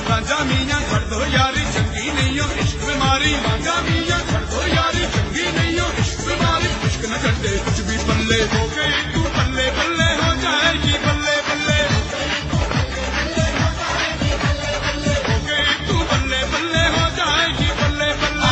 राजा मियां कर दो यारी चंगी नहीं हो इश्क बीमारी राजा मियां कर दो यारी चंगी नहीं हो इश्क बीमारी इश्क न करते कुछ भी पल्ले हो गई तू बल्ले बल्ले हो जाएगी बल्ले बल्ले हो गई तू बल्ले बल्ले हो जाएगी बल्ले बल्ले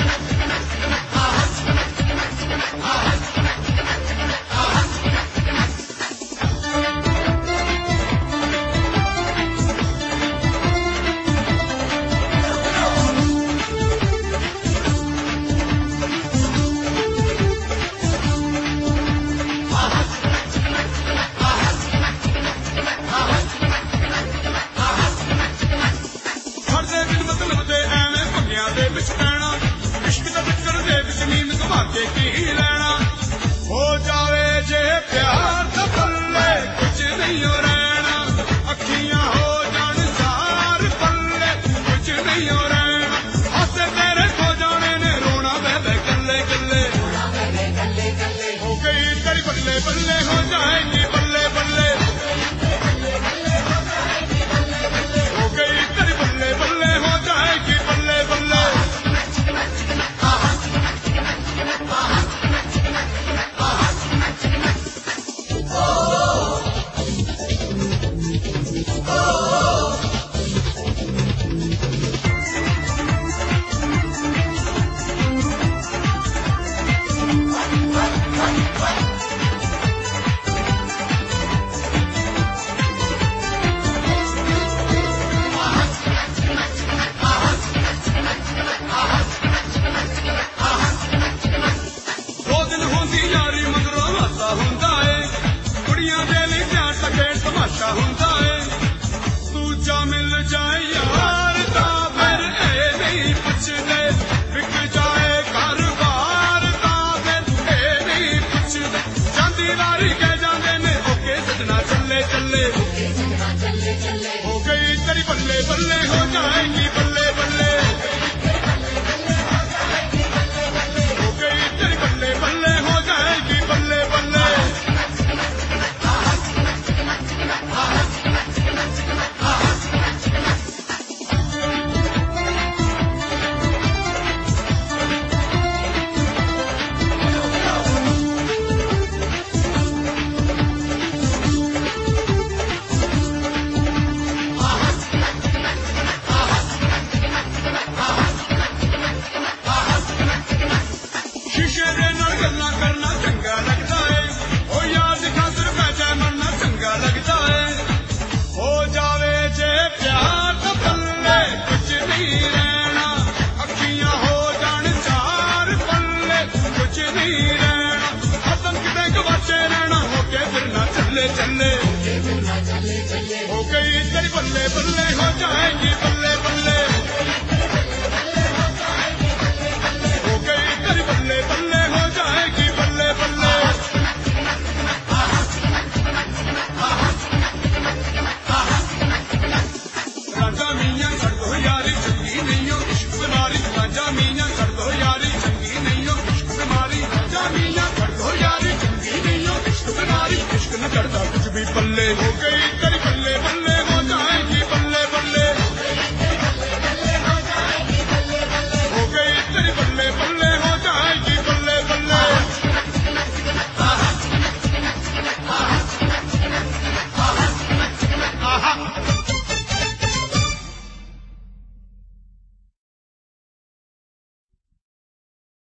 हो जावे जे प्यार तो पल्ले कुछ नहीं हो रहना अखियां हो जान सार पल्ले कुछ नहीं हो रहना हंसे तेरे खो जाने ने रोना बहबे गल्ले गल्ले हो गई तेरी बल्ले बल्ले हो जाएंगी बल्ले बल्ले हो गई तेरी बल्ले बल्ले हो जाएगी बल्ले बल्ले ਹੁੰਦਾ ਏ ਦੂਜਾ ਮਿਲ ਜਾਏ ਯਾਰ ਤਾਂ ਫਿਰ ਇਹ ਨਹੀਂ ਪੁੱਛਦੇ ਵਿਕ ਜਾਏ ਘਰ-ਬਾਰ ਤਾਂ ਫਿਰ ਇਹ ਨਹੀਂ ਪੁੱਛਦੇ ਜਾਂਦੀ ਵਾਰੀ ਕਹਿ ਜਾਂਦੇ ਨੇ ਓਕੇ ਸਜਣਾ ਚੱਲੇ ਚੱਲੇ ਹੋ ਗਈ ਤੇਰੀ ਬੱਲੇ ਬੱਲੇ ਹੋ ਜਾਏਗੀ ਬੱਲੇ ਬੱਲੇ ਹੋ ਗਈ ਤੇਰੀ ਬੱਲੇ ਬੱਲੇ ਹੋ ਜਾਏਗੀ ਬੱਲੇ ਬੱਲੇ हो गई तेरी बल्ले बल्ले हो जाएगी बल्ले बल्ले हो गई तेरी बल्ले बल्ले हो जाएगी बल्ले बल्ले राजा मियां कर दो यारी चंगी नहीं हो इश्क बीमारी राजा मियां कर दो यारी चंगी नहीं हो इश्क बीमारी राजा मियां कर दो यारी चंगी नहीं हो इश्क बीमारी इश्क न करता कुछ भी पल्ले हो गई